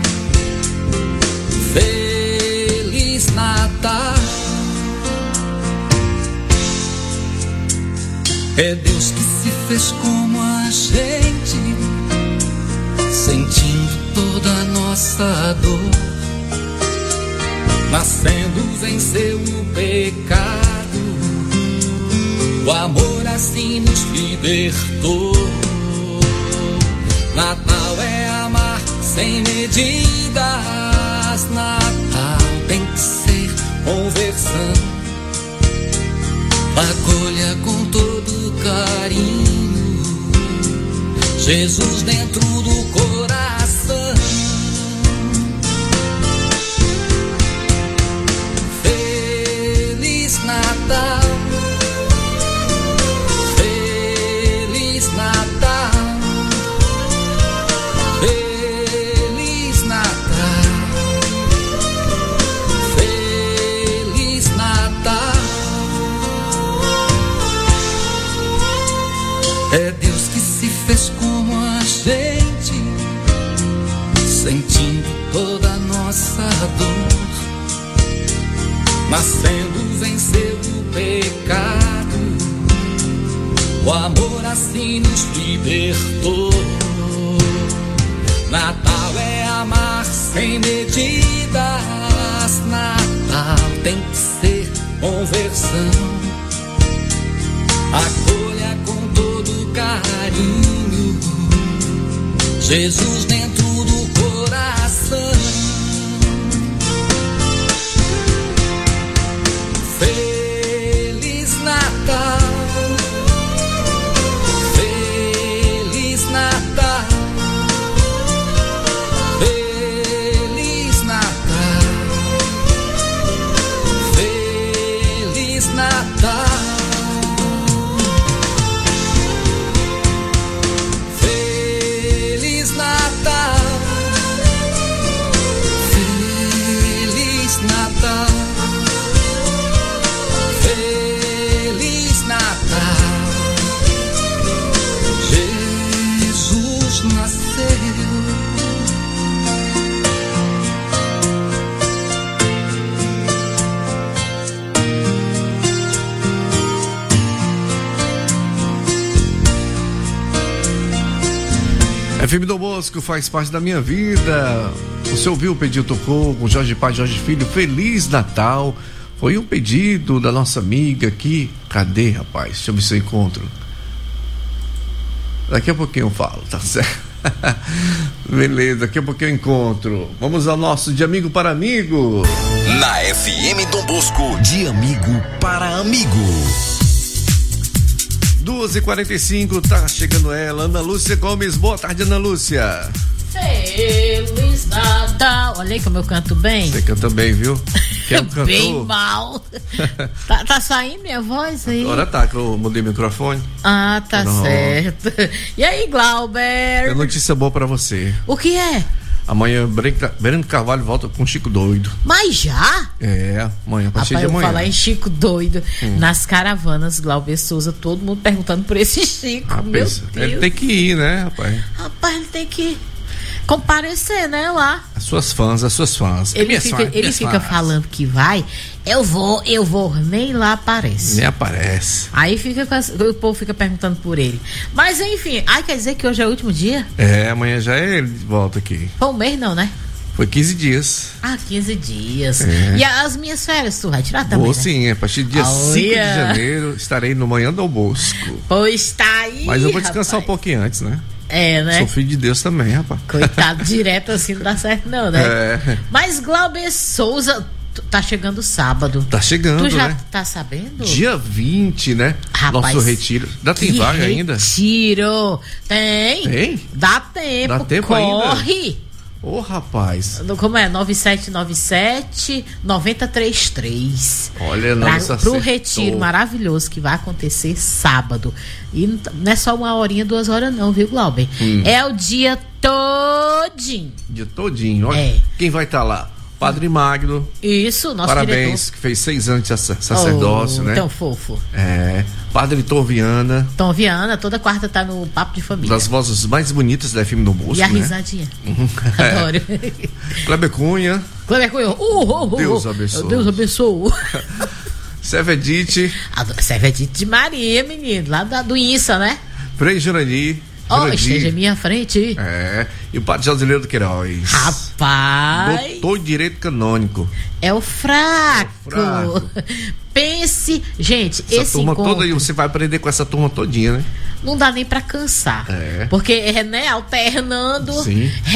Feliz Natal. É Deus que se fez como a gente, sentindo toda a nossa dor. Nascendo venceu o pecado, o amor assim nos libertou. Natal é amar sem medidas. Natal tem que ser conversão. Acolha com todo carinho Jesus dentro do coração. Feliz Natal, Feliz Natal, Feliz Natal, Feliz Natal. É Deus que se fez como a gente, sentindo toda a nossa dor. Nascendo venceu o pecado, o amor assim nos libertou. Natal é amar sem medidas. Natal tem que ser conversão. A cor carinho, Jesus dentro do coração. Feliz Natal, Feliz Natal, Feliz Natal, Feliz Natal. F M Dom Bosco faz parte da minha vida. Você ouviu o pedido, tocou com Jorge Pai, Jorge Filho, Feliz Natal. Foi um pedido da nossa amiga aqui. Cadê, rapaz? Deixa eu ver se eu encontro. Daqui a pouquinho eu falo, tá certo? Beleza, daqui a pouquinho eu encontro. Vamos ao nosso De Amigo para Amigo. Na F M Dom Bosco, de amigo para amigo. duas e quarenta e cinco, tá chegando ela, Ana Lúcia Gomes. Boa tarde, Ana Lúcia. Feliz Natal. Olha aí como eu canto bem. Você canta bem, viu? Que é um cantor. Bem mal. tá, tá saindo minha voz aí? Agora tá, que eu mudei o microfone. Ah, tá Não. certo. E aí, Glauber? Tem notícia boa pra você. O que é? Amanhã, Breno Carvalho volta com Chico Doido. Mas já? É, amanhã, a partir Rapaz, de amanhã. eu falar em Chico Doido, hum. nas caravanas, Glauber Souza, todo mundo perguntando por esse Chico. Ah, meu pensa, Deus. ele tem que ir, né, rapaz? Rapaz, ele tem que comparecer, né, lá. As suas fãs, as suas fãs. Ele minhas fica, fãs, ele minhas fica fãs. falando que vai, eu vou, eu vou, nem lá aparece. Nem aparece. Aí fica com as, o povo fica perguntando por ele. Mas enfim, aí quer dizer que hoje é o último dia? É, amanhã já é ele de volta aqui. Foi um mês não, né? Foi quinze dias. Ah, quinze dias. É. E as minhas férias, tu vai tirar também, Vou né? sim, a partir do dia Olha. cinco de janeiro estarei no Manhã do Bosco. Pois tá aí, Mas eu vou descansar rapaz. um pouquinho antes, né? É, né? Sou filho de Deus também, rapaz. Coitado, direto assim não dá certo não, né? É. Mas Glauber Souza, tu- tá chegando sábado. Tá chegando, Tu já né? tá sabendo? Dia vinte, né? Rapaz, Nosso retiro. Dá tem que vaga ainda? Retiro. Tem? Tem? Dá tempo. Dá tempo corre. ainda? Ô, rapaz. No- Como é? nove sete nove sete, nove zero três três. Olha, não, Pra, isso pro acertou. retiro maravilhoso que vai acontecer sábado. E não tá- não é só uma horinha, duas horas não, viu, Glauber? Hum. É o dia todinho. Dia todinho. Olha, É. quem vai estar lá? Padre Magno. Isso, nosso Parabéns, diretor. que fez seis anos de sac- sacerdócio, Oh, né? Tão fofo. É. Padre Torviana, Tom Viana, toda quarta tá no Papo de Família. das vozes mais bonitas da F M do Bosco, E a né? risadinha. É. Adoro. Kleber Cunha, Kleber Cunha. Uh, uh, uh, Deus uh. abençoe. Deus abençoe. Servedite, Servedite de Maria, menino. Lá da, do Insa, né? Frei Jurani. Ó, Jurandir, esteja à minha frente. É. E o Padre Josileiro do Queiroz. Rapaz. Doutor em Direito Canônico. É o fraco. É o fraco. Pense, gente, Essa esse turma encontro toda aí, você vai aprender com essa turma todinha, né? não dá nem pra cansar. É. Porque é, né, alternando, Sim.